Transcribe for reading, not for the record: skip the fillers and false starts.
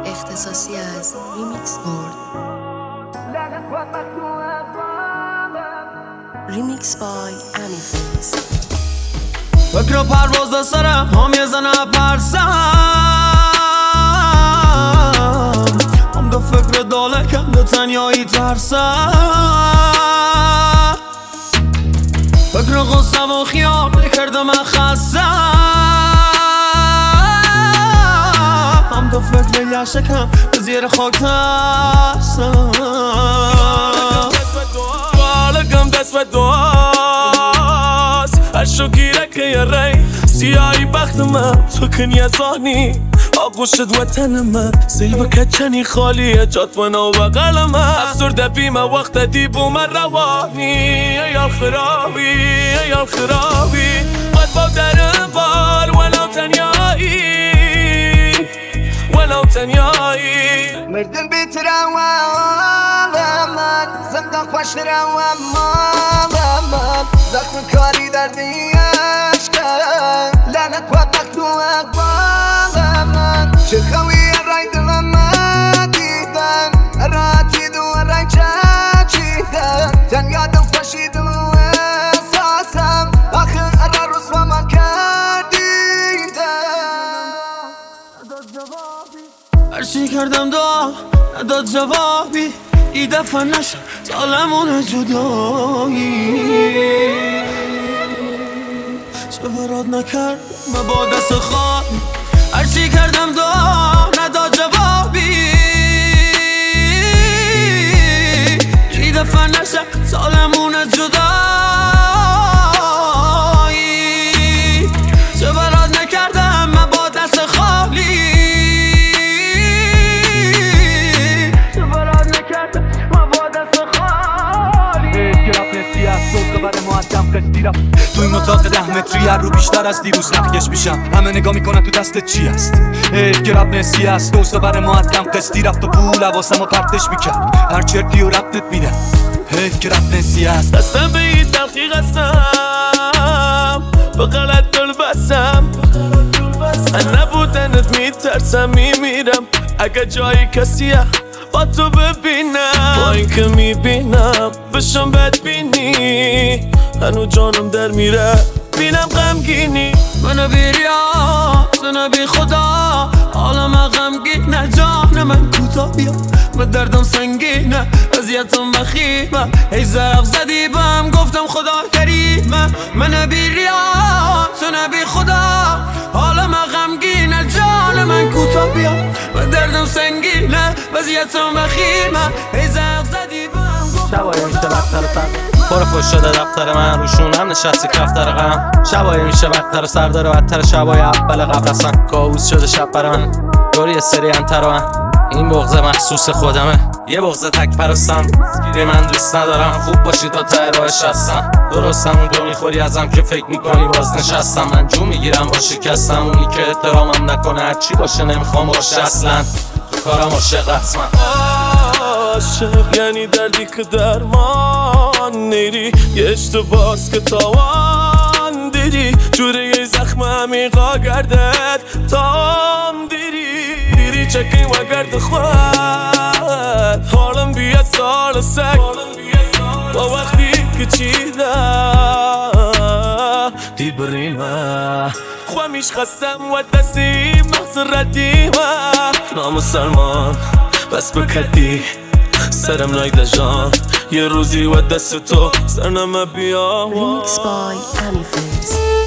اختصاصی از ریمیکس بورد. ریمیکس بای امیفیز. فکر پرواز سرم هم یه زنه پرسم هم به فکر دالکم به تنیایی ترسم فکر غصم و خیال کردم من خستم هم به فکر لشکم به زیر خاک ترسم بالکم دست به دعاست هر شو گیره که یه ری سیاهی بختمم تو کنی از آنی آگوشت وطن من سیب کچنی خالیه جات و نو بغل من افسرده بیم وقت دیبو من روانی ایال خرابی ایال خرابی قد با در بار ولو تنیایی ولو تنیایی مردن بیترم و من زندان خوشترم و من زخم کاری دردی عشقم لعنت و بخت و اقبال من چه خویه رای دلم دیدن راتی دو رای چیدن تن یادم خوشید و احساسم آخر ارا رسوا من کردیدن هرچی کردم نداد جوابی ای دفعه نشد سالمون جدایی چه برات نکرد من با دست خواهی هرچی کردم نداد جوابی ای دفعه نشد سالمون جدایی چه برات نکردم من با دست خالی تو این اتاق 10 متری هر رو بیشتر از دیروز نخکش میشم همه نگاه میکنن تو دستت چی است حیف که رب نسی است دوست بر معدم قسطی رفت و پول حواسم و پرتش میکرد هر چرتی و ربطت میدم حیف که رب نسی است دستم به این تلخی قسم به غلط دل بسم من نبودنت میترسم میمیرم اگه جایی کسیه با تو ببینم با این که میبینم بشم بدبینی هنو جانم در میره بینم غمگینی منو بیریا منو بی خدا حالا من غمگینه جان من کوتا بیا من دردم سنگینه اذیتم بخیمه ای زرق زدی بهم گفتم خدا کریمه منو بیریا منو بی خدا حالا من غمگینه جان من کوتا بیا من دردم سنگینه وضعیتم بخیمه ای زرق زدی بهم شبایی میشه بدتر پر فوش شده دفتر من روشونم نشستی کفتر غم شبایی میشه بدتر سر داره بدتر شبای اول قبل اصلا کابوس شده شب برای من دوری یه سری انتر من این بغضه مخصوص خودمه یه بغضه تک پرستم گیری من دوست ندارم خوب باشی تا ته راهش هستم درستم اون جو میخوری ازم که فکر میکنی باز نشستم من جو میگیرم با شکستم اونی که احترامم نکنه هرچی باشه نمیخوام باشه اصلا تو کارم عاشق رسمم عاشق یعنی دردی که درمان نیری یه اشتباس که تاوان دیری جوره یه زخم عمیقا گردد تام دیری چکین و گرد خود حالم بیاد سال سک با وقتی که چیده دی بریمه خوامیش خستم و دستی مغز ردیمه نام سلمان بس بکدی سرم نایده جان یه روزی و دست تو سرنمه بیا ریمیکس بای امیفیز.